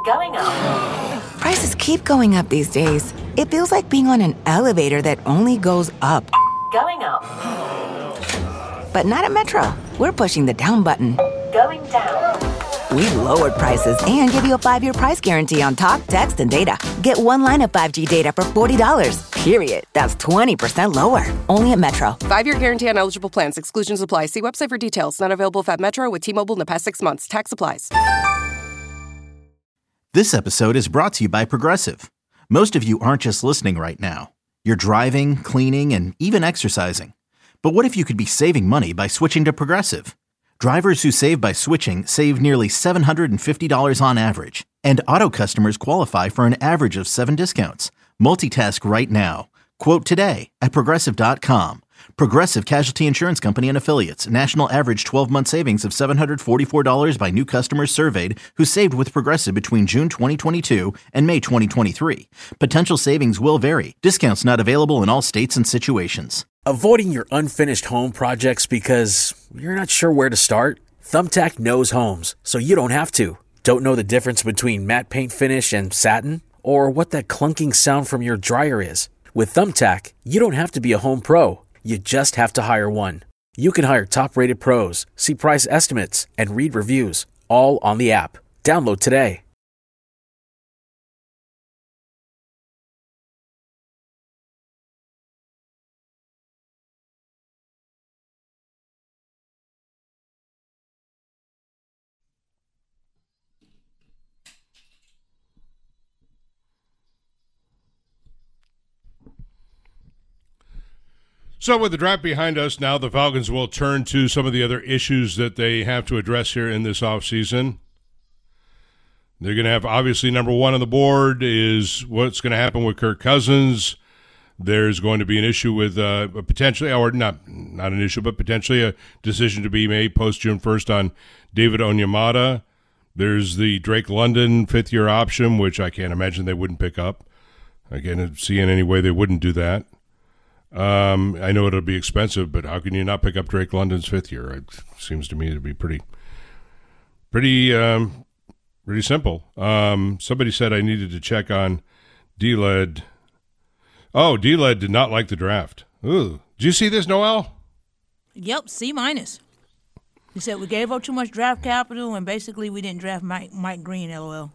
Going up. Prices keep going up these days. It feels like being on an elevator that only goes up. Going up. But not at Metro. We're pushing the down button. Going down. We've lowered prices and give you a 5-year price guarantee on talk, text, and data. Get one line of 5G data for $40, period. That's 20% lower. Only at Metro. 5-year guarantee on eligible plans. Exclusions apply. See website for details. Not available at Metro with T-Mobile in the past 6 months. Tax applies. This episode is brought to you by Progressive. Most of you aren't just listening right now. You're driving, cleaning, and even exercising. But what if you could be saving money by switching to Progressive? Drivers who save by switching save nearly $750 on average. And auto customers qualify for an average of 7 discounts. Multitask right now. Quote today at Progressive.com. Progressive Casualty Insurance Company and Affiliates. National average 12-month savings of $744 by new customers surveyed who saved with Progressive between June 2022 and May 2023. Potential savings will vary. Discounts not available in all states and situations. Avoiding your unfinished home projects because you're not sure where to start? Thumbtack knows homes, so you don't have to. Don't know the difference between matte paint finish and satin? Or what that clunking sound from your dryer is? With Thumbtack, you don't have to be a home pro. You just have to hire one. You can hire top-rated pros, see price estimates, and read reviews, all on the app. Download today. So with the draft behind us now, the Falcons will turn to some of the other issues that they have to address here in this offseason. They're going to have, obviously, number one on the board is what's going to happen with Kirk Cousins. There's going to be an issue with potentially, or not an issue, but potentially a decision to be made post-June 1st on David Onyemata. There's the Drake London fifth-year option, which I can't imagine they wouldn't pick up. I can't see in any way they wouldn't do that. I know it'll be expensive, but how can you not pick up Drake London's fifth year? It seems to me to be pretty simple. Somebody said I needed to check on D-Led. Oh, D-Led did not like the draft. Ooh. Did you see this, Noel? Yep, C-. He said we gave up too much draft capital, and basically we didn't draft Mike Green, LOL.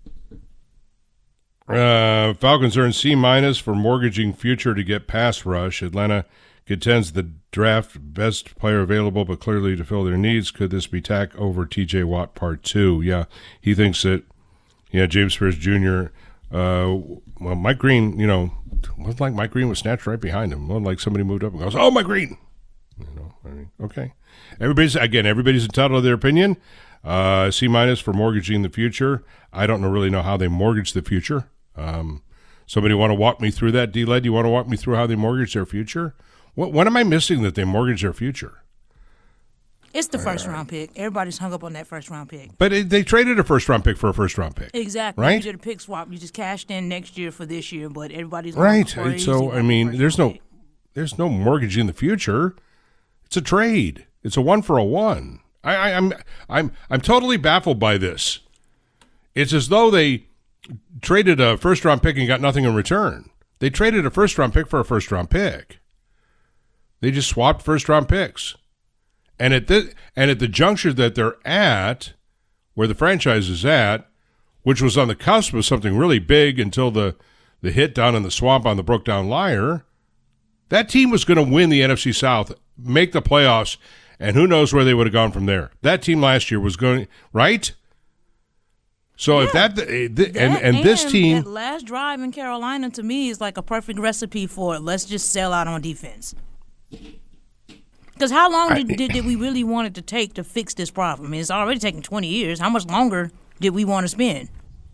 Falcons earn C- for mortgaging future to get pass rush. Atlanta contends the draft best player available, but clearly to fill their needs. Could this be tack over T.J. Watt Part 2? Yeah, he thinks that, James Spears Jr., Mike Green, wasn't like Mike Green was snatched right behind him. Wasn't like somebody moved up and goes, oh, Mike Green. Okay. Everybody's entitled to their opinion. C- for mortgaging the future. I don't really know how they mortgage the future. Somebody want to walk me through that, D-Led? You want to walk me through how they mortgage their future? What am I missing that they mortgage their future? It's the first-round pick. Everybody's hung up on that first-round pick. But they traded a first-round pick for a first-round pick. Exactly. Right? You did a pick swap. You just cashed in next year for this year, but everybody's right. So, there's no mortgaging the future. It's a trade. It's a one for a one. I'm totally baffled by this. It's as though they traded a first-round pick and got nothing in return. They traded a first-round pick for a first-round pick. They just swapped first-round picks. And at the juncture that they're at, where the franchise is at, which was on the cusp of something really big until the hit down in the swamp on the Brook Down Liar, that team was going to win the NFC South, make the playoffs, and who knows where they would have gone from there. That team last year was going, right? So yeah, this team, that last drive in Carolina to me is like a perfect recipe for let's just sell out on defense. Because how long did we really want it to take to fix this problem? I mean, it's already taken 20 years. How much longer did we want to spend?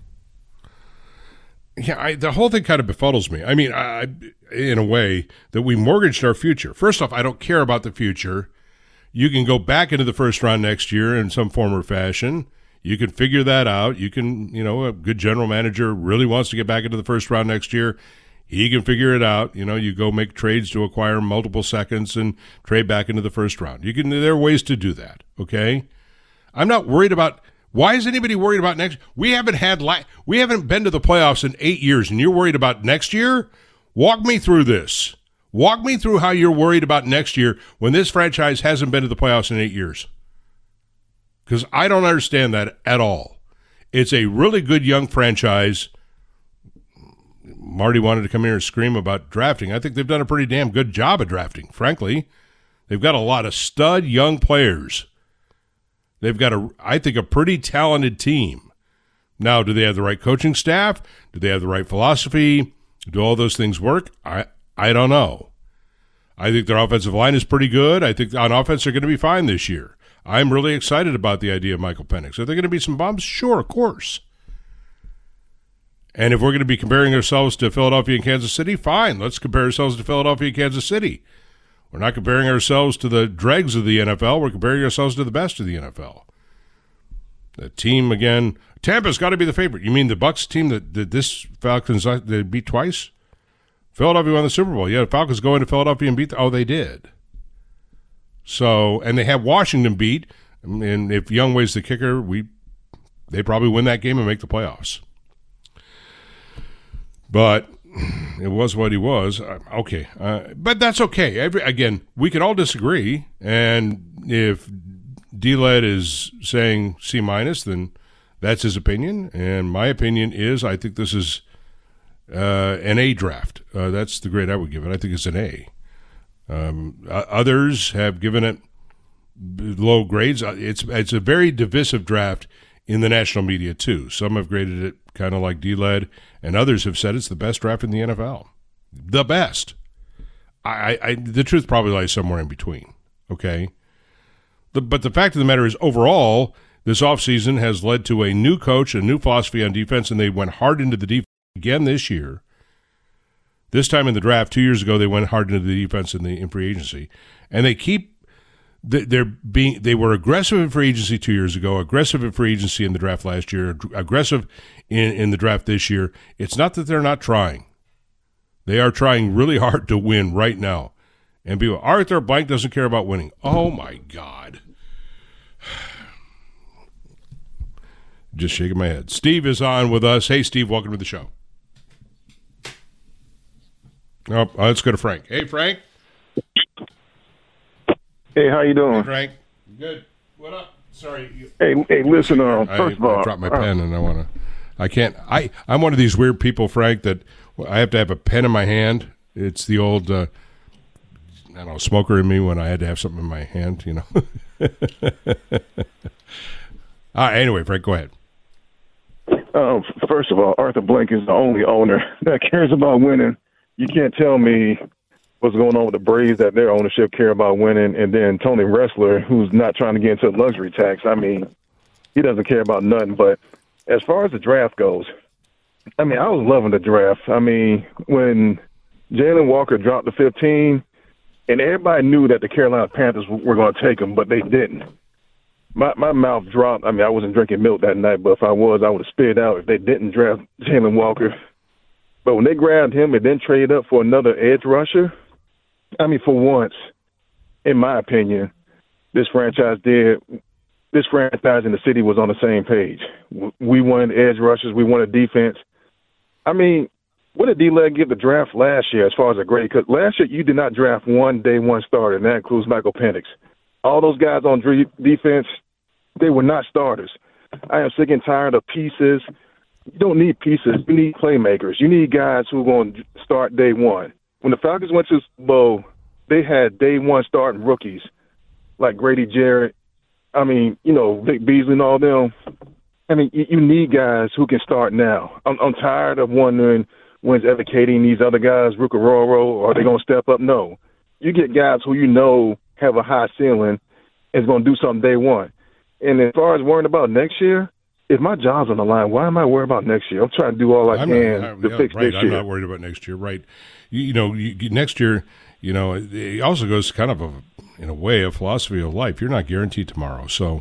Yeah, the whole thing kind of befuddles me. I mean, in a way, that we mortgaged our future. First off, I don't care about the future. You can go back into the first round next year in some form or fashion. You can figure that out. You can, a good general manager really wants to get back into the first round next year. He can figure it out. You go make trades to acquire multiple seconds and trade back into the first round. There are ways to do that, okay? I'm not worried about Why is anybody worried about next? We haven't been to the playoffs in 8 years, and you're worried about next year? Walk me through this. Walk me through how you're worried about next year when this franchise hasn't been to the playoffs in 8 years. Because I don't understand that at all. It's a really good young franchise. Marty wanted to come here and scream about drafting. I think they've done a pretty damn good job of drafting, frankly. They've got a lot of stud young players. They've got, I think, a pretty talented team. Now, do they have the right coaching staff? Do they have the right philosophy? Do all those things work? I don't know. I think their offensive line is pretty good. I think on offense they're going to be fine this year. I'm really excited about the idea of Michael Penix. Are there going to be some bumps? Sure, of course. And if we're going to be comparing ourselves to Philadelphia and Kansas City, fine. Let's compare ourselves to Philadelphia and Kansas City. We're not comparing ourselves to the dregs of the NFL. We're comparing ourselves to the best of the NFL. The team, again, Tampa's got to be the favorite. You mean the Bucs team that this Falcons they beat twice? Philadelphia won the Super Bowl. Yeah, the Falcons go into Philadelphia and beat they did. So, and they have Washington beat. And if Young Way's the kicker, they probably win that game and make the playoffs. But it was what he was. Okay. But that's okay. Again, we can all disagree. And if D-Led is saying C-, then that's his opinion. And my opinion is I think this is an A draft. That's the grade I would give it. I think it's an A. Others have given it low grades. It's a very divisive draft in the national media, too. Some have graded it kind of like D-Led, and others have said it's the best draft in the NFL. The best. The truth probably lies somewhere in between, okay? But the fact of the matter is, overall, this offseason has led to a new coach, a new philosophy on defense, and they went hard into the defense again this year. This time in the draft, 2 years ago, they went hard into the defense in free agency. And they were aggressive in free agency 2 years ago, aggressive in free agency in the draft last year, aggressive in the draft this year. It's not that they're not trying. They are trying really hard to win right now. And people, Arthur Blank doesn't care about winning. Oh, my God. Just shaking my head. Steve is on with us. Hey, Steve, welcome to the show. Oh, let's go to Frank. Hey, Frank. Hey, how you doing? Hey, Frank. Good. What up? Sorry. Hey, listen. First of all, I dropped my pen, and I'm one of these weird people, Frank, that I have to have a pen in my hand. It's the old, smoker in me when I had to have something in my hand, you know. Anyway, Frank, go ahead. First of all, Arthur Blank is the only owner that cares about winning. You can't tell me what's going on with the Braves that their ownership care about winning, and then Tony Ressler, who's not trying to get into luxury tax. I mean, he doesn't care about nothing. But as far as the draft goes, I mean, I was loving the draft. I mean, when Jalen Walker dropped to 15, and everybody knew that the Carolina Panthers were going to take him, but they didn't. My mouth dropped. I mean, I wasn't drinking milk that night, but if I was, I would have spit out if they didn't draft Jalen Walker. But when they grabbed him and then traded up for another edge rusher, I mean, for once, in my opinion, this franchise and the city was on the same page. We wanted edge rushers. We wanted defense. I mean, what did D-Leg give the draft last year as far as a grade? Because last year you did not draft one day one starter, and that includes Michael Penix. All those guys on defense, they were not starters. I am sick and tired of pieces. You don't need pieces. You need playmakers. You need guys who are going to start day one. When the Falcons went to the Super Bowl, they had day one starting rookies like Grady Jarrett. I mean, Vic Beasley and all them. I mean, you need guys who can start now. I'm tired of wondering when's educating these other guys, Ruccaroro, are they going to step up? No. You get guys who have a high ceiling and is going to do something day one. And as far as worrying about next year, if my job's on the line, why am I worried about next year? I'm trying to do all I can to fix this year. I'm not worried about next year, right? Next year, it also goes kind of in a way, a philosophy of life. You're not guaranteed tomorrow. So,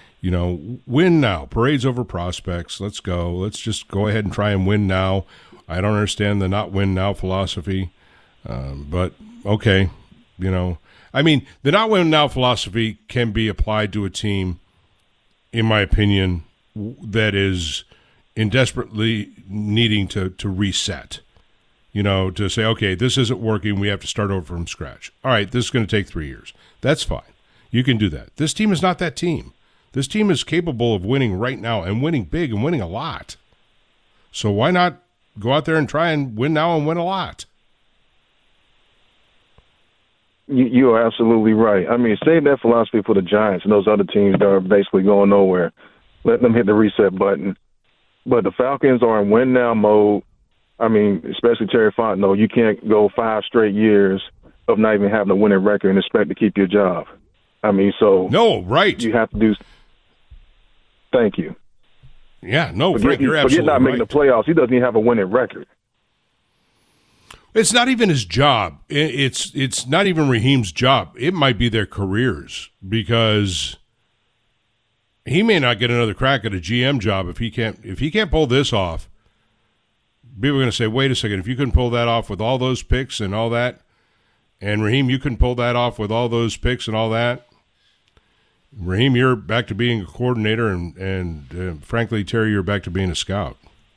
win now. Parades over prospects. Let's go. Let's just go ahead and try and win now. I don't understand the not win now philosophy, but okay. I mean, the not win now philosophy can be applied to a team, in my opinion, that is in desperately needing to reset. To say, okay, this isn't working. We have to start over from scratch. All right, this is going to take 3 years. That's fine. You can do that. This team is not that team. This team is capable of winning right now and winning big and winning a lot. So why not go out there and try and win now and win a lot? You are absolutely right. I mean, save that philosophy for the Giants and those other teams that are basically going nowhere. Let them hit the reset button. But the Falcons are in win-now mode. I mean, especially Terry Fontenot. You can't go 5 straight years of not even having a winning record and expect to keep your job. I mean, so no, right? You have to do. Thank you. Yeah, no, Frank, you're absolutely forget not making right. the playoffs. He doesn't even have a winning record. It's not even his job. It's not even Raheem's job. It might be their careers, because he may not get another crack at a GM job if he can't pull this off. People are going to say, wait a second, if you couldn't pull that off with all those picks and all that, and Raheem, you couldn't pull that off with all those picks and all that, Raheem, you're back to being a coordinator, and frankly, Terry, you're back to being a scout.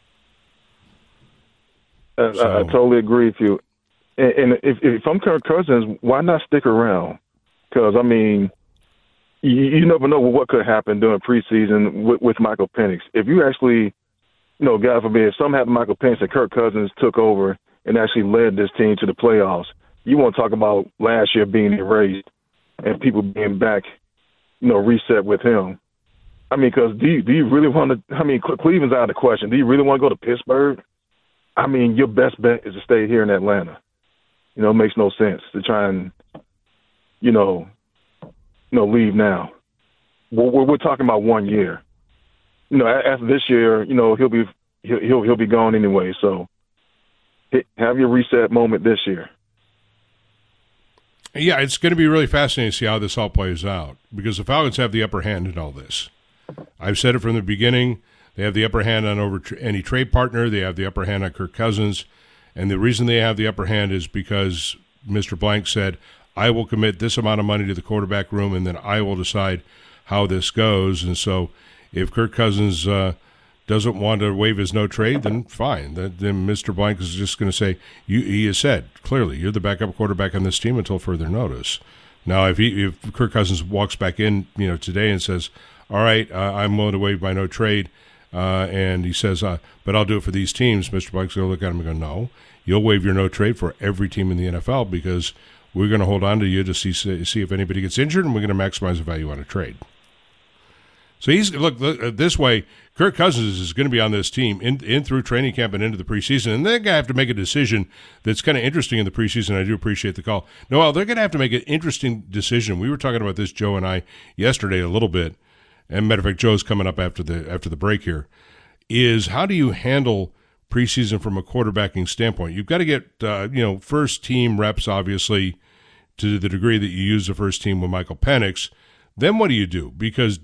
I totally agree with you. And if I'm Kirk Cousins, why not stick around? Because, I mean, you never know what could happen during preseason with Michael Penix. If you actually, God forbid, if something happened to Michael Penix and Kirk Cousins took over and actually led this team to the playoffs, you want to talk about last year being erased and people being back, reset with him. I mean, because do you really want to – I mean, Cleveland's out of the question. Do you really want to go to Pittsburgh? I mean, your best bet is to stay here in Atlanta. It makes no sense to try and, leave now. We're talking about 1 year. After this year, he'll be gone anyway. So have your reset moment this year. Yeah, it's going to be really fascinating to see how this all plays out, because the Falcons have the upper hand in all this. I've said it from the beginning. They have the upper hand on over any trade partner. They have the upper hand on Kirk Cousins. And the reason they have the upper hand is because Mr. Blank said, I will commit this amount of money to the quarterback room, and then I will decide how this goes. And so if Kirk Cousins doesn't want to waive his no trade, then fine. Then Mr. Blank is just going to say, he has said, clearly, you're the backup quarterback on this team until further notice. Now, if Kirk Cousins walks back in today and says, all right, I'm willing to waive my no trade, and he says, but I'll do it for these teams, Mr. Blank's going to look at him and go, no, you'll waive your no trade for every team in the NFL, because we're going to hold on to you to see if anybody gets injured, and we're going to maximize the value on a trade. So look this way, Kirk Cousins is going to be on this team in through training camp and into the preseason, and they're going to have to make a decision that's kind of interesting in the preseason. I do appreciate the call. Noel, they're going to have to make an interesting decision. We were talking about this, Joe and I, yesterday a little bit. And matter of fact, Joe's coming up after the break here, is how do you handle preseason from a quarterbacking standpoint? You've got to get, first team reps, obviously, to the degree that you use the first team with Michael Penix. Then what do you do? Because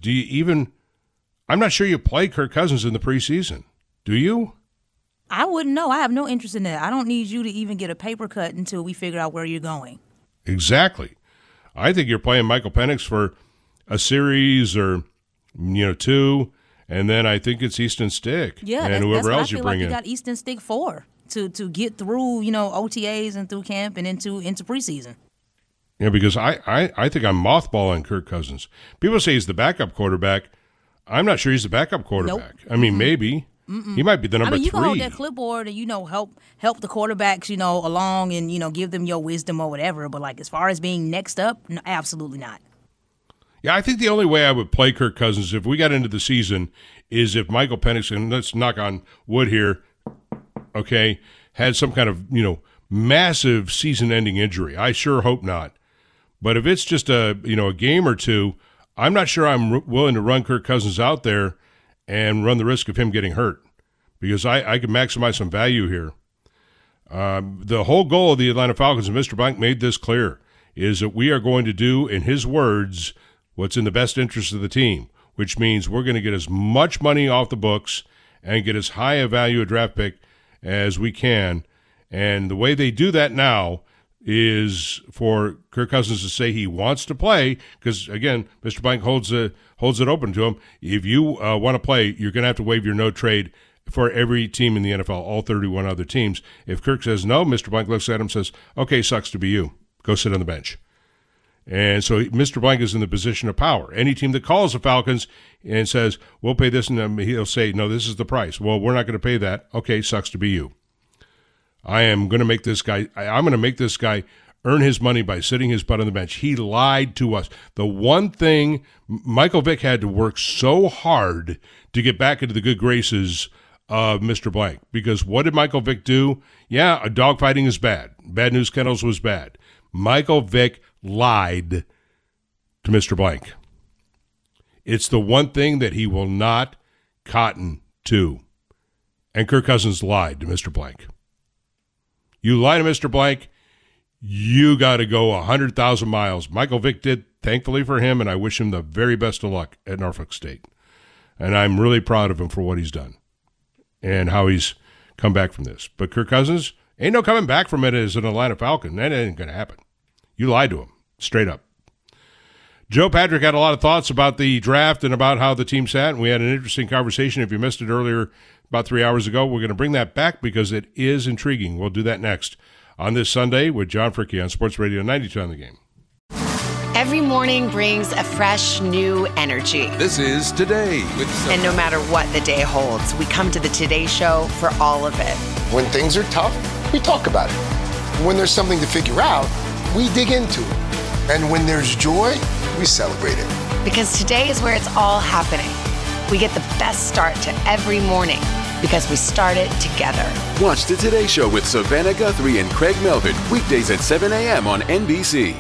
I'm not sure you play Kirk Cousins in the preseason. Do you? I wouldn't know. I have no interest in that. I don't need you to even get a paper cut until we figure out where you're going. Exactly. I think you're playing Michael Penix for a series or – 2, and then I think it's Easton Stick. Yeah, and whoever else you bring in. You got Easton Stick for to get through, OTAs and through camp and into preseason. Yeah, because I think I'm mothballing Kirk Cousins. People say he's the backup quarterback. I'm not sure he's the backup quarterback. Nope. I mean, maybe. He might be the number 3. You can hold that clipboard and, help the quarterbacks, along and, give them your wisdom or whatever. But, as far as being next up, no, absolutely not. Yeah, I think the only way I would play Kirk Cousins if we got into the season is if Michael Penix, and let's knock on wood here, okay, had some kind of, massive season-ending injury. I sure hope not. But if it's just a game or two, I'm not sure I'm willing to run Kirk Cousins out there and run the risk of him getting hurt, because I can maximize some value here. The whole goal of the Atlanta Falcons, and Mr. Blank made this clear, is that we are going to do, in his words, what's in the best interest of the team, which means we're going to get as much money off the books and get as high a value a draft pick as we can. And the way they do that now, is for Kirk Cousins to say he wants to play, because, again, Mr. Blank holds it open to him. If you want to play, you're going to have to waive your no trade for every team in the NFL, all 31 other teams. If Kirk says no, Mr. Blank looks at him and says, okay, sucks to be you. Go sit on the bench. And so Mr. Blank is in the position of power. Any team that calls the Falcons and says, we'll pay this, and he'll say, no, this is the price. Well, we're not going to pay that. Okay, sucks to be you. I'm going to make this guy earn his money by sitting his butt on the bench. He lied to us. The one thing, Michael Vick had to work so hard to get back into the good graces of Mr. Blank, because what did Michael Vick do? Yeah, dogfighting is bad. Bad News Kennels was bad. Michael Vick lied to Mr. Blank. It's the one thing that he will not cotton to. And Kirk Cousins lied to Mr. Blank. You lie to Mr. Blank, you got to go 100,000 miles. Michael Vick did, thankfully for him, and I wish him the very best of luck at Norfolk State. And I'm really proud of him for what he's done and how he's come back from this. But Kirk Cousins, ain't no coming back from it as an Atlanta Falcon. That ain't going to happen. You lied to him, straight up. Joe Patrick had a lot of thoughts about the draft and about how the team sat, and we had an interesting conversation. If you missed it earlier, about 3 hours ago, we're going to bring that back because it is intriguing. We'll do that next on this Sunday with John Fricke on Sports Radio 92 on the Game. Every morning brings a fresh, new energy. This is Today with Sophie. And no matter what the day holds, we come to the Today Show for all of it. When things are tough, we talk about it. When there's something to figure out, we dig into it. And when there's joy, we celebrate it. Because today is where it's all happening. We get the best start to every morning because we start it together. Watch the Today Show with Savannah Guthrie and Craig Melvin, weekdays at 7 a.m. on NBC.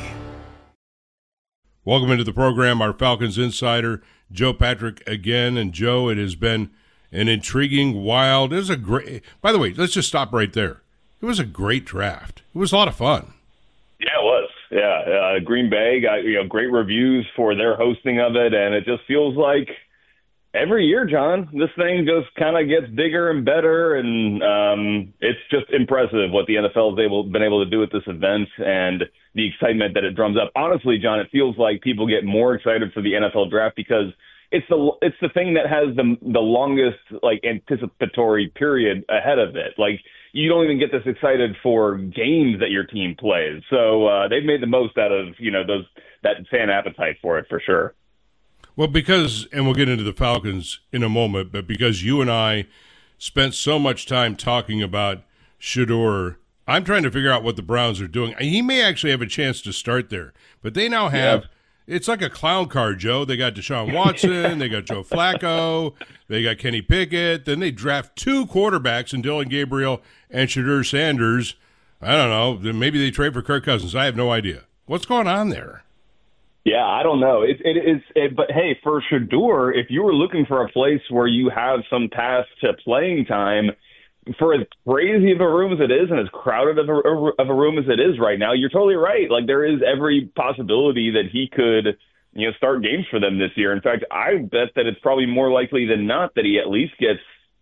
Welcome into the program, our Falcons insider, Joe Patrick again. And Joe, it has been an intriguing, wild, it was a great, by the way, let's just stop right there. It was a great draft. It was a lot of fun. Yeah, it was. Yeah, Green Bay got great reviews for their hosting of it, and it just feels like every year, John, this thing just kind of gets bigger and better, and it's just impressive what the NFL has been able to do at this event and the excitement that it drums up. Honestly, John, it feels like people get more excited for the NFL draft because it's the thing that has the longest anticipatory period ahead of it. Like, you don't even get this excited for games that your team plays. So they've made the most out of that fan appetite for it for sure. Well, because, and we'll get into the Falcons in a moment, but because you and I spent so much time talking about Shedeur, I'm trying to figure out what the Browns are doing. He may actually have a chance to start there, but they now have It's like a clown car, Joe. They got Deshaun Watson, they got Joe Flacco, they got Kenny Pickett, then they draft two quarterbacks in Dylan Gabriel and Shedeur Sanders. I don't know. Maybe they trade for Kirk Cousins. I have no idea. What's going on there? Yeah, I don't know. But hey, for Shedeur, if you were looking for a place where you have some path to playing time, for as crazy of a room as it is and as crowded of a room as it is right now, you're totally right. Like, there is every possibility that he could, start games for them this year. In fact, I bet that it's probably more likely than not that he at least gets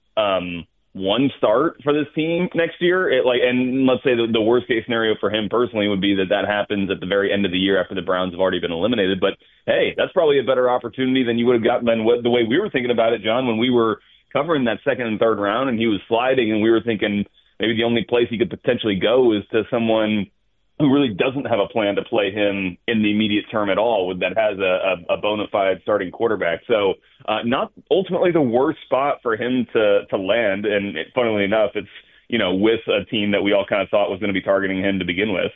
one start for this team next year. And let's say the worst case scenario for him personally would be that happens at the very end of the year after the Browns have already been eliminated. But hey, that's probably a better opportunity than you would have gotten than the way we were thinking about it, John, when we were covering that second and third round and he was sliding, and we were thinking maybe the only place he could potentially go is to someone who really doesn't have a plan to play him in the immediate term at all, that has a bona fide starting quarterback. So not ultimately the worst spot for him to land. And funnily enough, it's, with a team that we all kind of thought was going to be targeting him to begin with.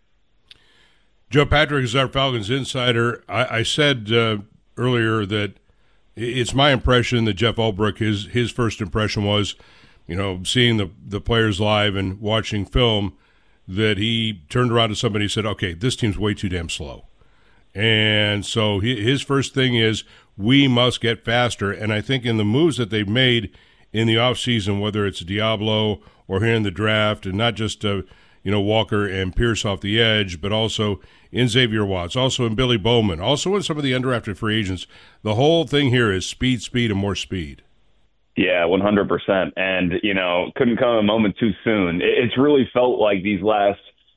Joe Patrick is our Falcons insider. I said earlier that it's my impression that Jeff Ulbrich, his first impression was, seeing the players live and watching film, that he turned around to somebody and said, okay, this team's way too damn slow. And so his first thing is, we must get faster. And I think in the moves that they've made in the offseason, whether it's Diablo or here in the draft, and not just Walker and Pierce off the edge, but also in Xavier Watts, also in Billy Bowman, also in some of the undrafted free agents. The whole thing here is speed, and more speed. Yeah, 100%. And, couldn't come a moment too soon. It's really felt like these last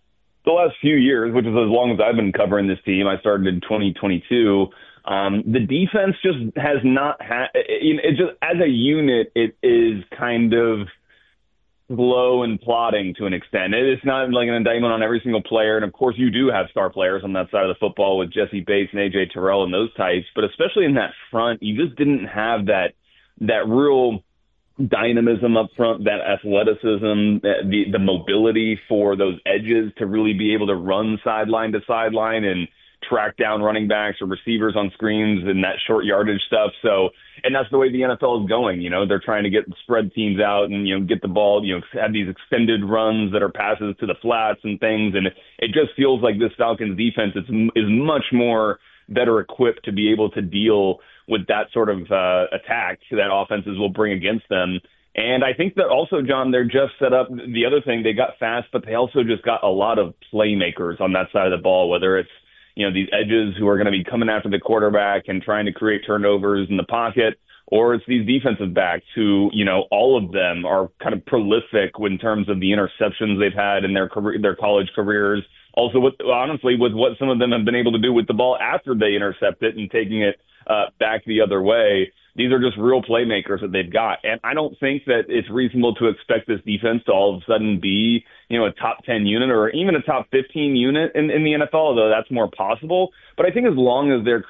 the last few years, which is as long as I've been covering this team, I started in 2022. The defense just has not had it. Just as a unit, it is kind of slow and plodding to an extent. It's not like an indictment on every single player, and of course, you do have star players on that side of the football with Jesse Bates and AJ Terrell and those types. But especially in that front, you just didn't have that real dynamism up front, that athleticism, the mobility for those edges to really be able to run sideline to sideline and track down running backs or receivers on screens and that short yardage stuff. So, and that's the way the NFL is going. They're trying to get spread teams out and, get the ball, have these extended runs that are passes to the flats and things. And it just feels like this Falcons defense is much more better equipped to be able to deal with that sort of attack that offenses will bring against them. And I think that also, John, they're just set up. The other thing, they got fast, but they also just got a lot of playmakers on that side of the ball, whether it's these edges who are going to be coming after the quarterback and trying to create turnovers in the pocket, or it's these defensive backs who, all of them are kind of prolific in terms of the interceptions they've had in their college careers. Also, with what some of them have been able to do with the ball after they intercept it and taking it back the other way. These are just real playmakers that they've got. And I don't think that it's reasonable to expect this defense to all of a sudden be, a top 10 unit or even a top 15 unit in the NFL, although that's more possible. But I think as long as they're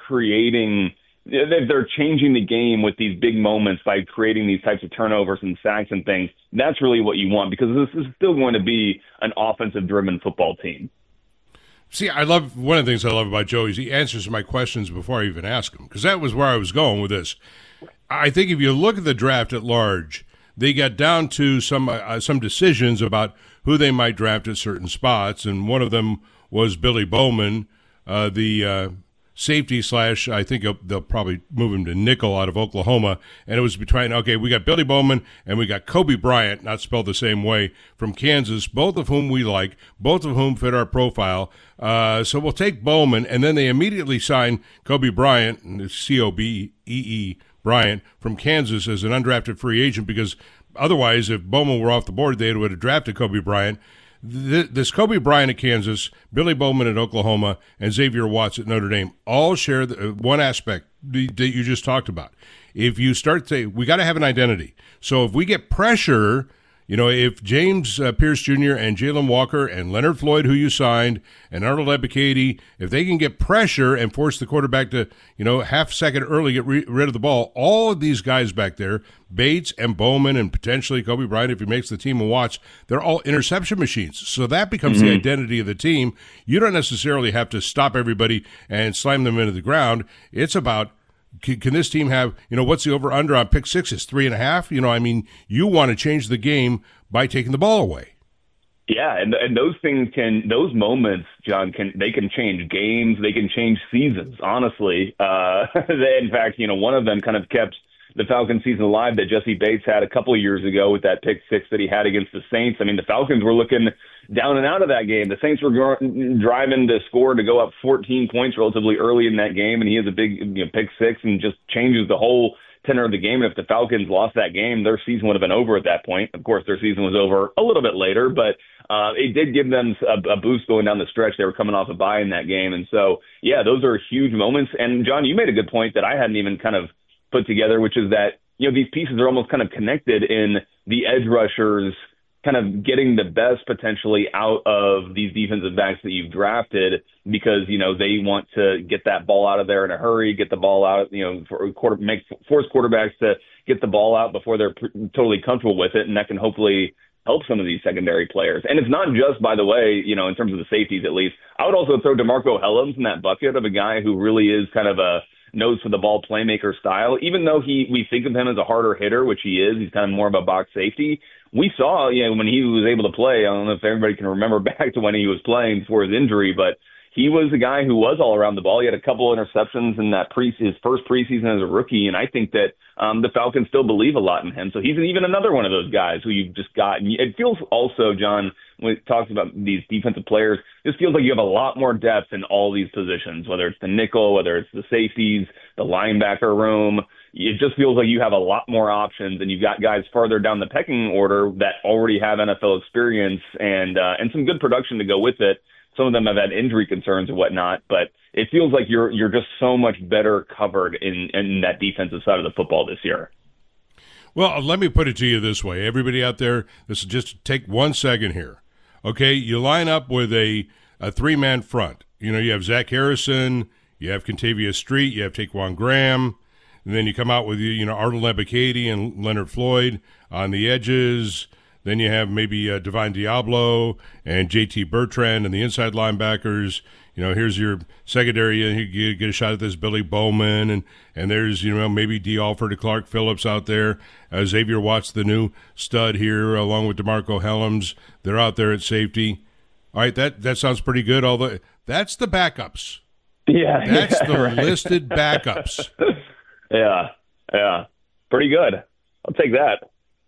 they're changing the game with these big moments by creating these types of turnovers and sacks and things, that's really what you want, because this is still going to be an offensive-driven football team. See, one of the things I love about Joe is he answers my questions before I even ask them, because that was where I was going with this. I think if you look at the draft at large, they got down to some decisions about who they might draft at certain spots, and one of them was Billy Bowman, the safety / I think they'll probably move him to nickel out of Oklahoma. And it was between, we got Billy Bowman and we got Kobe Bryant, not spelled the same way, from Kansas, both of whom we like, both of whom fit our profile. So we'll take Bowman, and then they immediately sign Kobe Bryant, C-O-B-E-E, Bryant, from Kansas as an undrafted free agent, because otherwise, if Bowman were off the board, they would have drafted Kobe Bryant. This Kobe Bryant at Kansas, Billy Bowman at Oklahoma, and Xavier Watts at Notre Dame all share one aspect that you just talked about. If you start to, we got to have an identity. So if we get pressure, if James Pierce Jr. and Jalen Walker and Leonard Floyd, who you signed, and Arnold Ebiketie, if they can get pressure and force the quarterback to, half second early get rid of the ball, all of these guys back there, Bates and Bowman and potentially Kobe Bryant, if he makes the team and Watts, they're all interception machines. So that becomes the identity of the team. You don't necessarily have to stop everybody and slam them into the ground. It's about, can this team have, what's the over-under on pick sixes? 3.5? You want to change the game by taking the ball away. Yeah, and those things those moments, John, can change games, they can change seasons, honestly. In fact, one of them kind of kept the Falcons season alive that Jesse Bates had a couple of years ago with that pick six that he had against the Saints. The Falcons were looking down and out of that game. The Saints were driving to score to go up 14 points relatively early in that game, and he has a big pick six and just changes the whole tenor of the game. And if the Falcons lost that game, their season would have been over at that point. Of course, their season was over a little bit later, but it did give them a boost going down the stretch. They were coming off a bye in that game. And so, yeah, those are huge moments. And, John, you made a good point that I hadn't even kind of put together, which is that, these pieces are almost kind of connected in the edge rushers kind of getting the best potentially out of these defensive backs that you've drafted, because, they want to get that ball out of there in a hurry, get the ball out, force quarterbacks to get the ball out before they're totally comfortable with it. And that can hopefully help some of these secondary players. And it's not just, by the way, in terms of the safeties, at least, I would also throw DeMarco Hellams in that bucket of a guy who really is kind of a nose for the ball playmaker style. Even though we think of him as a harder hitter, which he is, he's kind of more of a box safety. We saw, when he was able to play, I don't know if everybody can remember back to when he was playing before his injury, but he was a guy who was all around the ball. He had a couple of interceptions in that his first preseason as a rookie, and I think that the Falcons still believe a lot in him. So he's even another one of those guys who you've just got. And it feels also, John, when it talks about these defensive players, this feels like you have a lot more depth in all these positions, whether it's the nickel, whether it's the safeties, the linebacker room. it just feels like you have a lot more options, and you've got guys farther down the pecking order that already have NFL experience and some good production to go with it. Some of them have had injury concerns and whatnot, but it feels like you're just so much better covered in that defensive side of the football this year. Well, let me put it to you this way. Everybody out there, this is just take 1 second here. Okay, you line up with a three-man front. You know, you have Zach Harrison, you have Kentavious Street, you have Taquan Graham, and then you come out with, Arnold Ebiketie and Leonard Floyd on the edges. Then you have maybe Divine Diablo and JT Bertrand and the inside linebackers. Here's your secondary. You get a shot at this Billy Bowman, and there's, maybe D. Alford and Clark Phillips out there. Xavier Watts, the new stud here, along with DeMarco Helms. They're out there at safety. All right, that sounds pretty good. Although that's the backups. Yeah, that's the right. listed backups. Yeah, pretty good. I'll take that.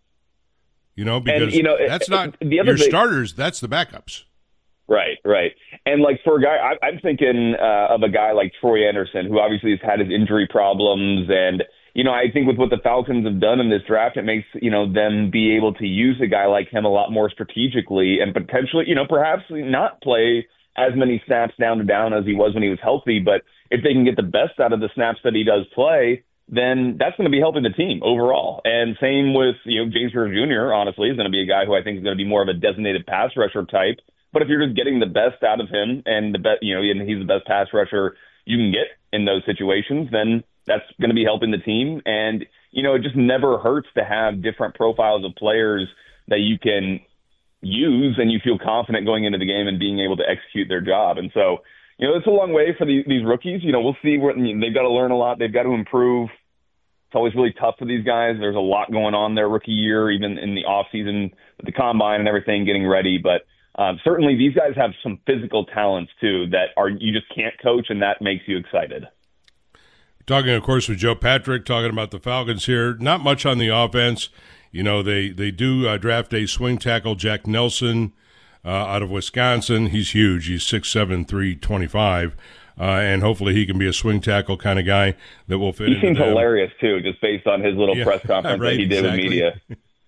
Because that's not the other your thing, starters. That's the backups. Right. And like for a guy, I'm thinking of a guy like Troy Anderson, who obviously has had his injury problems. And, I think with what the Falcons have done in this draft, it makes, them be able to use a guy like him a lot more strategically and potentially, perhaps not play as many snaps down to down as he was when he was healthy. But if they can get the best out of the snaps that he does play, then that's going to be helping the team overall. And same with, James Pierce Jr., honestly, is going to be a guy who I think is going to be more of a designated pass rusher type. But if you're just getting the best out of him and and he's the best pass rusher you can get in those situations, then that's going to be helping the team. And, it just never hurts to have different profiles of players that you can use and you feel confident going into the game and being able to execute their job. And so, it's a long way for these rookies. We'll see where they've got to learn a lot. They've got to improve. It's always really tough for these guys. There's a lot going on their rookie year, even in the off season with the combine and everything, getting ready. But certainly these guys have some physical talents too that you just can't coach, and that makes you excited. Talking, of course, with Joe Patrick, talking about the Falcons here. Not much on the offense. They do draft a swing tackle, Jack Nelson, out of Wisconsin. He's huge. He's 6'7", 325. And hopefully he can be a swing tackle kind of guy that will fit. He seems hilarious too, just based on his little press conference right, that he did with media.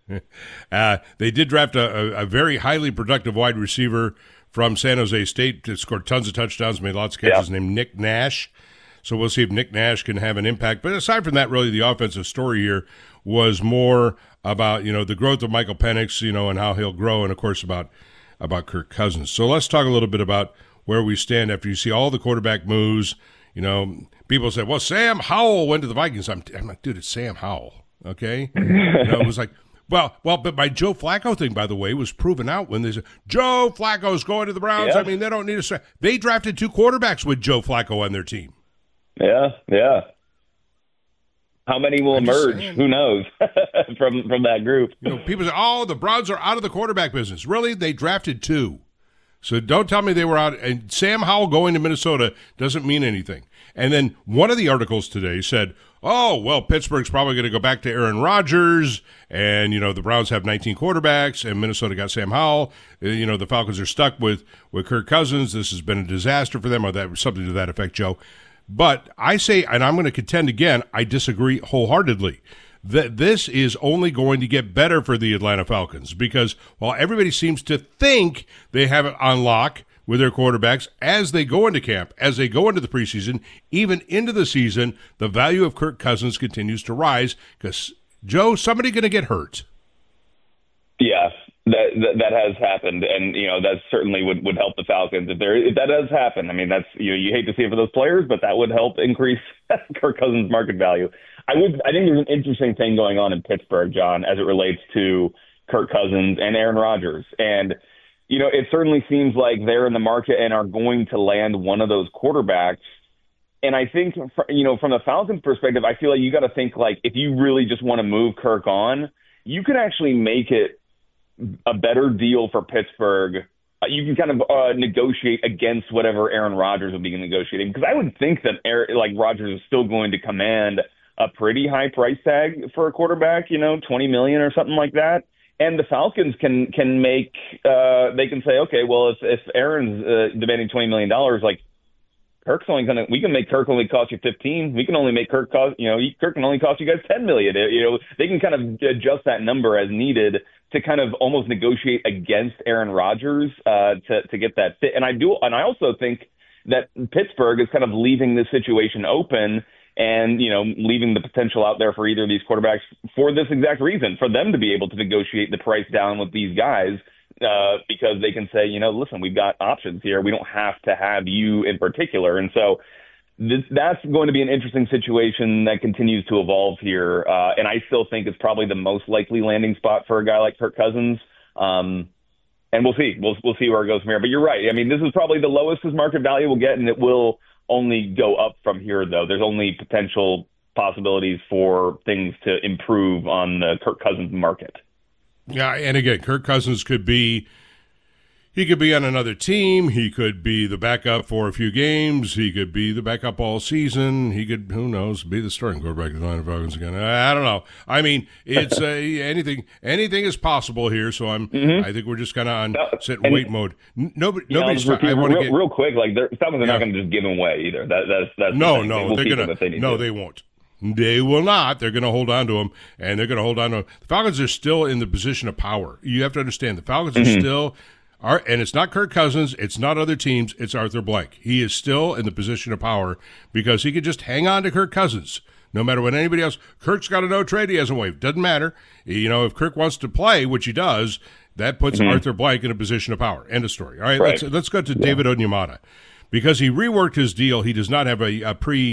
They did draft a very highly productive wide receiver from San Jose State that scored tons of touchdowns, made lots of catches, named Nick Nash. So we'll see if Nick Nash can have an impact. But aside from that, really the offensive story here was more about, the growth of Michael Penix, and how he'll grow, and of course about Kirk Cousins. So let's talk a little bit about where we stand after you see all the quarterback moves. People say, well, Sam Howell went to the Vikings. I'm like, dude, it's Sam Howell, okay? It was like, well, but my Joe Flacco thing, by the way, was proven out when they said, Joe Flacco's going to the Browns. Yeah. I mean, they don't need a – they drafted 2 quarterbacks with Joe Flacco on their team. Yeah. How many will emerge? Who knows from that group? People say, oh, the Browns are out of the quarterback business. Really? They drafted 2. So don't tell me they were out. And Sam Howell going to Minnesota doesn't mean anything. And then one of the articles today said, oh, well, Pittsburgh's probably going to go back to Aaron Rodgers. And, the Browns have 19 quarterbacks and Minnesota got Sam Howell. The Falcons are stuck with Kirk Cousins. This has been a disaster for them, or that something to that effect, Joe. But I say, and I'm going to contend again, I disagree wholeheartedly, that this is only going to get better for the Atlanta Falcons because while everybody seems to think they have it on lock with their quarterbacks, as they go into camp, as they go into the preseason, even into the season, the value of Kirk Cousins continues to rise because, Joe, somebody going to get hurt. Yeah, that has happened, and that certainly would help the Falcons if that does happen. I mean, that's you hate to see it for those players, but that would help increase Kirk Cousins' market value. I think there's an interesting thing going on in Pittsburgh, John, as it relates to Kirk Cousins and Aaron Rodgers, and it certainly seems like they're in the market and are going to land one of those quarterbacks. And I think, from the Falcons' perspective, I feel like you got to think like if you really just want to move Kirk on, you could actually make it a better deal for Pittsburgh. You can kind of negotiate against whatever Aaron Rodgers would be negotiating, because I would think that Rodgers is still going to command a pretty high price tag for a quarterback, $20 million or something like that. And the Falcons can make they can say, okay, well, if Aaron's demanding $20 million, like we can make Kirk only cost you 15. We can only make Kirk cost, Kirk can only cost you guys 10 million. They can kind of adjust that number as needed to kind of almost negotiate against Aaron Rodgers to get that fit. And I also think that Pittsburgh is kind of leaving this situation open and, leaving the potential out there for either of these quarterbacks for this exact reason, for them to be able to negotiate the price down with these guys. Because they can say, listen, we've got options here. We don't have to have you in particular. And so that's going to be an interesting situation that continues to evolve here. And I still think it's probably the most likely landing spot for a guy like Kirk Cousins. And we'll see. We'll see where it goes from here. But you're right. I mean, this is probably the lowest his market value will get, and it will only go up from here, though. There's only potential possibilities for things to improve on the Kirk Cousins market. Yeah, and again, Kirk Cousins could be on another team. He could be the backup for a few games. He could be the backup all season. He could, who knows, be the starting quarterback of the Atlanta Falcons again. I don't know. I mean, it's anything is possible here. So I think we're just kind of on sit and wait mode. Nobody's. Real quick, like the Falcons are not going to just give him away either. That's no. They won't. They will not. They're going to hold on to him, and they're going to hold on to him. The Falcons are still in the position of power. You have to understand, the Falcons are still and it's not Kirk Cousins, it's not other teams, it's Arthur Blank. He is still in the position of power because he could just hang on to Kirk Cousins. No matter what anybody else, Kirk's got a no trade, he hasn't waived. Doesn't matter. If Kirk wants to play, which he does, that puts Arthur Blank in a position of power. End of story. All right. Let's go to David Onyemata. Because he reworked his deal, he does not have a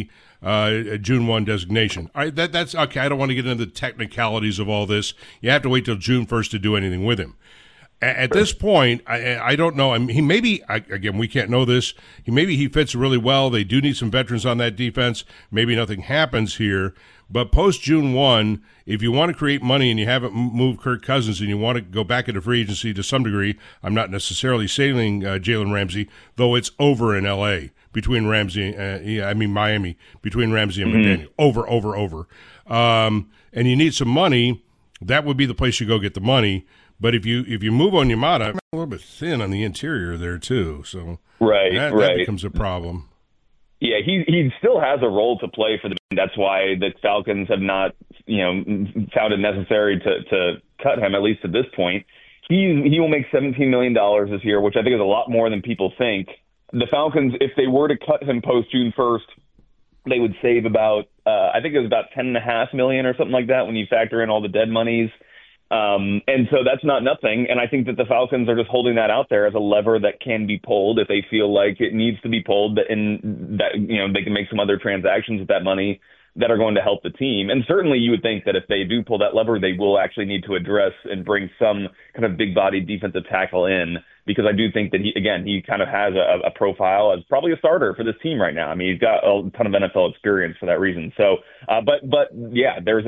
June 1 designation. All right, that's okay. I don't want to get into the technicalities of all this. You have to wait till June 1st to do anything with him. At this point, I don't know. I mean, he maybe, again, we can't know this. He fits really well. They do need some veterans on that defense. Maybe nothing happens here. But post June 1, if you want to create money and you haven't moved Kirk Cousins and you want to go back into free agency to some degree, I'm not necessarily saying Jalen Ramsey, though it's over in L.A. between Miami, between Ramsey and McDaniel. Over. And you need some money, that would be the place you go get the money. But if you move Onyemata, a little bit thin on the interior there too. So that becomes a problem. Yeah, he still has a role to play for them. That's why the Falcons have not, found it necessary to cut him, at least at this point. He will make $17 million this year, which I think is a lot more than people think. The Falcons, if they were to cut him post June 1st, they would save about, I think it was about $10.5 million or something like that when you factor in all the dead monies. And so that's not nothing. And I think that the Falcons are just holding that out there as a lever that can be pulled if they feel like it needs to be pulled, and that, they can make some other transactions with that money that are going to help the team. And certainly you would think that if they do pull that lever, they will actually need to address and bring some kind of big body defensive tackle in, because I do think that he kind of has a profile as probably a starter for this team right now. I mean, he's got a ton of NFL experience for that reason. So, but yeah, there's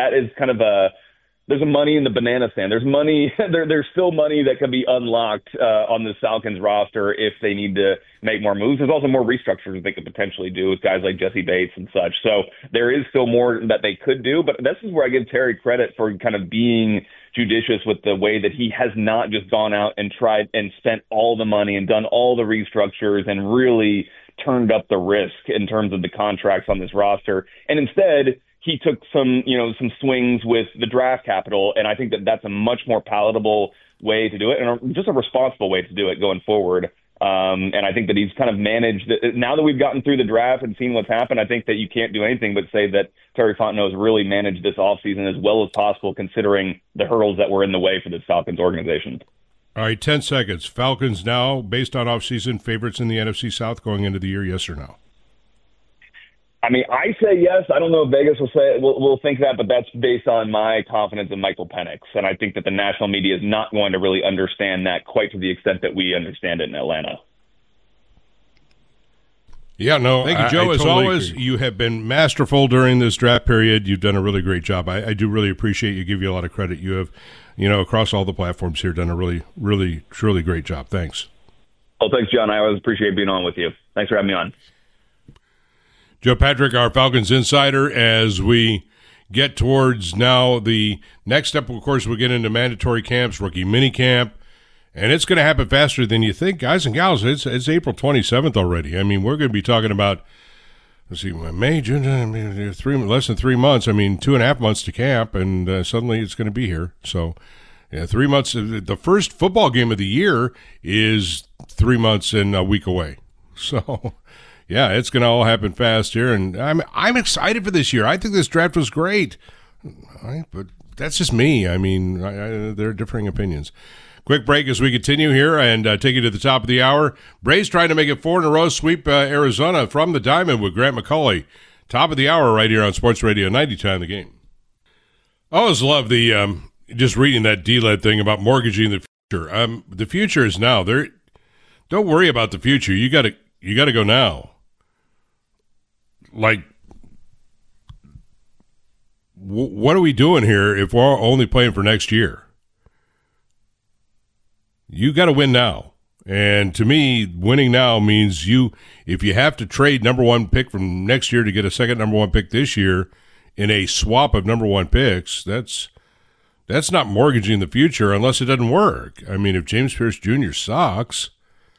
money in the banana stand. There's money. There's still money that can be unlocked on the Falcons roster if they need to make more moves. There's also more restructures they could potentially do with guys like Jesse Bates and such. So there is still more that they could do. But this is where I give Terry credit for kind of being judicious with the way that he has not just gone out and tried and spent all the money and done all the restructures and really turned up the risk in terms of the contracts on this roster. And instead, he took some swings with the draft capital, and I think that that's a much more palatable way to do it, and just a responsible way to do it going forward. And I think that he's kind of managed – now that we've gotten through the draft and seen what's happened, I think that you can't do anything but say that Terry Fontenot has really managed this offseason as well as possible, considering the hurdles that were in the way for this Falcons organization. All right, 10 seconds. Falcons now, based on offseason, favorites in the NFC South going into the year, yes or no? I mean, I say yes. I don't know if Vegas will think that, but that's based on my confidence in Michael Penix. And I think that the national media is not going to really understand that quite to the extent that we understand it in Atlanta. Yeah, no. Thank you, Joe. As always, you have been masterful during this draft period. You've done a really great job. I do really appreciate you. Give you a lot of credit. You have, across all the platforms here, done a really, really, truly great job. Thanks. Well, thanks, John. I always appreciate being on with you. Thanks for having me on. Joe Patrick, our Falcons insider, as we get towards now the next step. Of course, we'll get into mandatory camps, rookie mini camp, And it's going to happen faster than you think. Guys and gals, it's April 27th already. I mean, we're going to be talking about, let's see, May, June, less than 3 months. I mean, 2.5 months to camp, and suddenly it's going to be here. So, yeah, 3 months. The first football game of the year is 3 months and a week away. So, yeah, it's going to all happen fast here, and I'm excited for this year. I think this draft was great, but that's just me. I mean, there are differing opinions. Quick break as we continue here and take you to the top of the hour. Braves trying to make it 4 in a row, sweep Arizona from the diamond with Grant McCauley. Top of the hour right here on Sports Radio 90 The Game. I always love the just reading that D-Led thing about mortgaging the future. The future is now. Don't worry about the future. You got to go now. Like, what are we doing here if we're only playing for next year? You got to win now. And to me, winning now means if you have to trade number 1 pick from next year to get a second number 1 pick this year in a swap of number 1 picks, that's not mortgaging the future unless it doesn't work. I mean, if James Pierce Jr. sucks,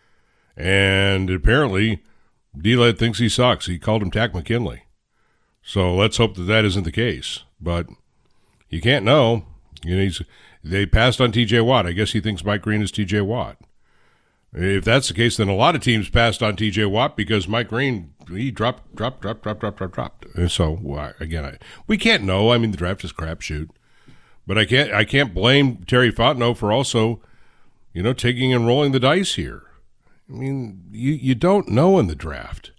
and apparently D-Led thinks he sucks. He called him Takk McKinley. So let's hope that isn't the case. But you can't know. They passed on T.J. Watt. I guess he thinks Mike Green is T.J. Watt. If that's the case, then a lot of teams passed on T.J. Watt because Mike Green, he dropped. And so, again, we can't know. I mean, the draft is crapshoot. But I can't blame Terry Fontenot for also, taking and rolling the dice here. I mean, you don't know in the draft.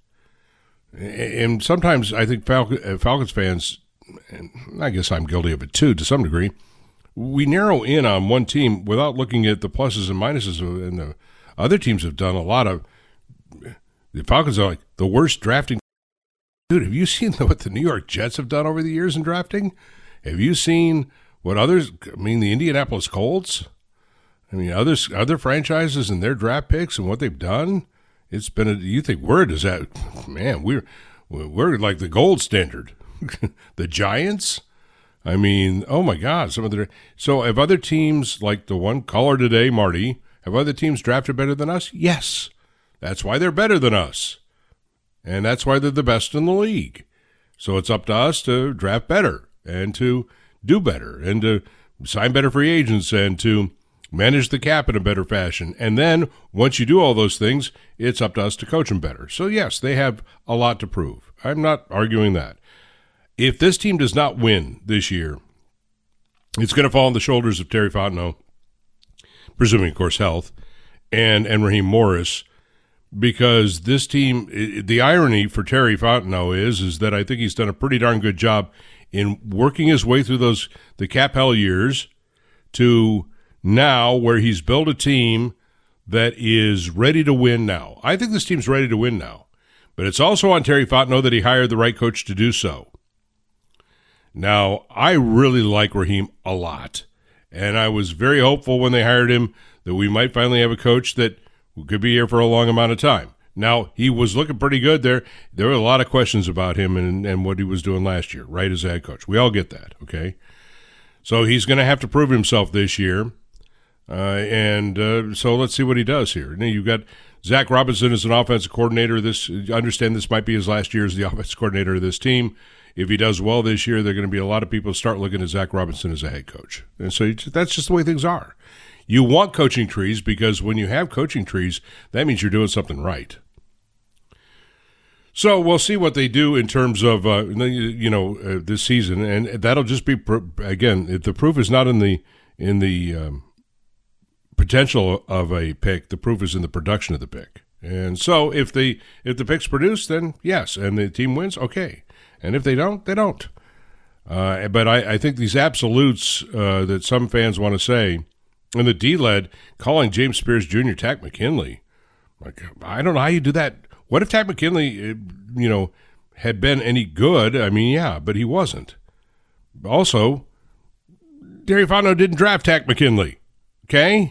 And sometimes I think Falcons fans, and I guess I'm guilty of it too to some degree, we narrow in on one team without looking at the pluses and minuses, and the other teams have done a lot of. The Falcons are like the worst drafting. Dude, have you seen what the New York Jets have done over the years in drafting? Have you seen what others? I mean, the Indianapolis Colts. I mean, other franchises and their draft picks and what they've done. It's been you think we're a disaster? Man, we're like the gold standard. The Giants. I mean, oh my God! So have other teams like the one caller today, Marty? Have other teams drafted better than us? Yes, that's why they're better than us, and that's why they're the best in the league. So it's up to us to draft better and to do better and to sign better free agents and to manage the cap in a better fashion. And then once you do all those things, it's up to us to coach them better. So yes, they have a lot to prove. I'm not arguing that. If this team does not win this year, it's going to fall on the shoulders of Terry Fontenot, presuming, of course, health, and Raheem Morris, because this team, the irony for Terry Fontenot is that I think he's done a pretty darn good job in working his way through the cap hell years to now where he's built a team that is ready to win now. I think this team's ready to win now, but it's also on Terry Fontenot that he hired the right coach to do so. Now, I really like Raheem a lot, and I was very hopeful when they hired him that we might finally have a coach that could be here for a long amount of time. Now, he was looking pretty good there. There were a lot of questions about him and what he was doing last year, right, as a head coach. We all get that, okay? So he's going to have to prove himself this year, so let's see what he does here. Now, you've got Zach Robinson as an offensive coordinator. I understand this might be his last year as the offensive coordinator of this team. If he does well this year, there are going to be a lot of people start looking at Zach Robinson as a head coach. And so that's just the way things are. You want coaching trees because when you have coaching trees, that means you're doing something right. So we'll see what they do in terms of, this season. And that'll just be, again, the proof is not in the potential of a pick. The proof is in the production of the pick. And so if the picks produce, then yes, and the team wins, okay. And if they don't, they don't. But I think these absolutes that some fans want to say, and the D-Led calling James Pierce Jr. Takk McKinley, like, I don't know how you do that. What if Takk McKinley, had been any good? I mean, yeah, but he wasn't. Also, Terry Fontenot didn't draft Takk McKinley, okay?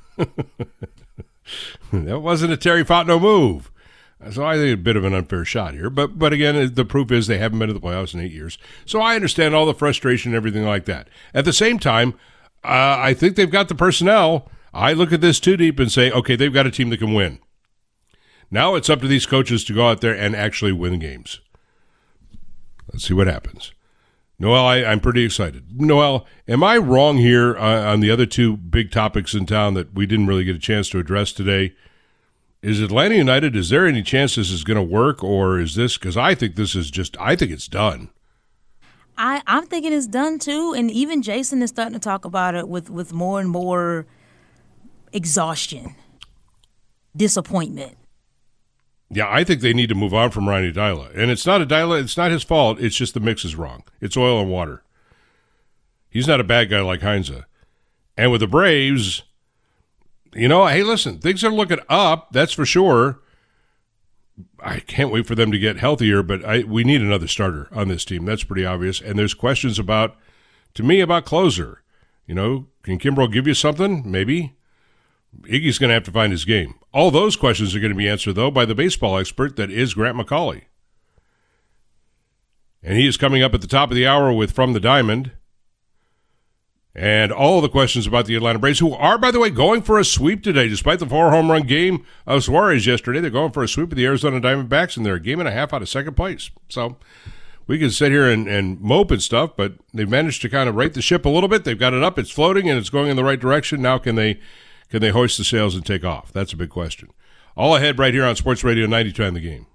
That wasn't a Terry Fontenot move. So I think a bit of an unfair shot here. But again, the proof is they haven't been to the playoffs in 8 years. So I understand all the frustration and everything like that. At the same time, I think they've got the personnel. I look at this too deep and say, okay, they've got a team that can win. Now it's up to these coaches to go out there and actually win games. Let's see what happens. Noel, I'm pretty excited. Noel, am I wrong here on the other two big topics in town that we didn't really get a chance to address today? Is Atlanta United, is there any chance this is going to work, or is this, because I think this is just, I think it's done. I'm thinking it's done too, and even Jason is starting to talk about it with more and more exhaustion, disappointment. Yeah, I think they need to move on from Ronny Deila. And it's not it's not his fault, it's just the mix is wrong. It's oil and water. He's not a bad guy like Heinze. And with the Braves, hey, listen, things are looking up, that's for sure. I can't wait for them to get healthier, but we need another starter on this team. That's pretty obvious. And there's questions about closer. Can Kimbrel give you something? Maybe. Iggy's going to have to find his game. All those questions are going to be answered, though, by the baseball expert that is Grant McCauley. And he is coming up at the top of the hour with From the Diamond. And all the questions about the Atlanta Braves, who are, by the way, going for a sweep today. Despite the 4-home run game of Suarez yesterday, they're going for a sweep of the Arizona Diamondbacks, and they're a game and a half out of second place. So we can sit here and mope and stuff, but they've managed to kind of right the ship a little bit. They've got it up. It's floating, and it's going in the right direction. Now can they hoist the sails and take off? That's a big question. All ahead right here on Sports Radio 92 on The Game.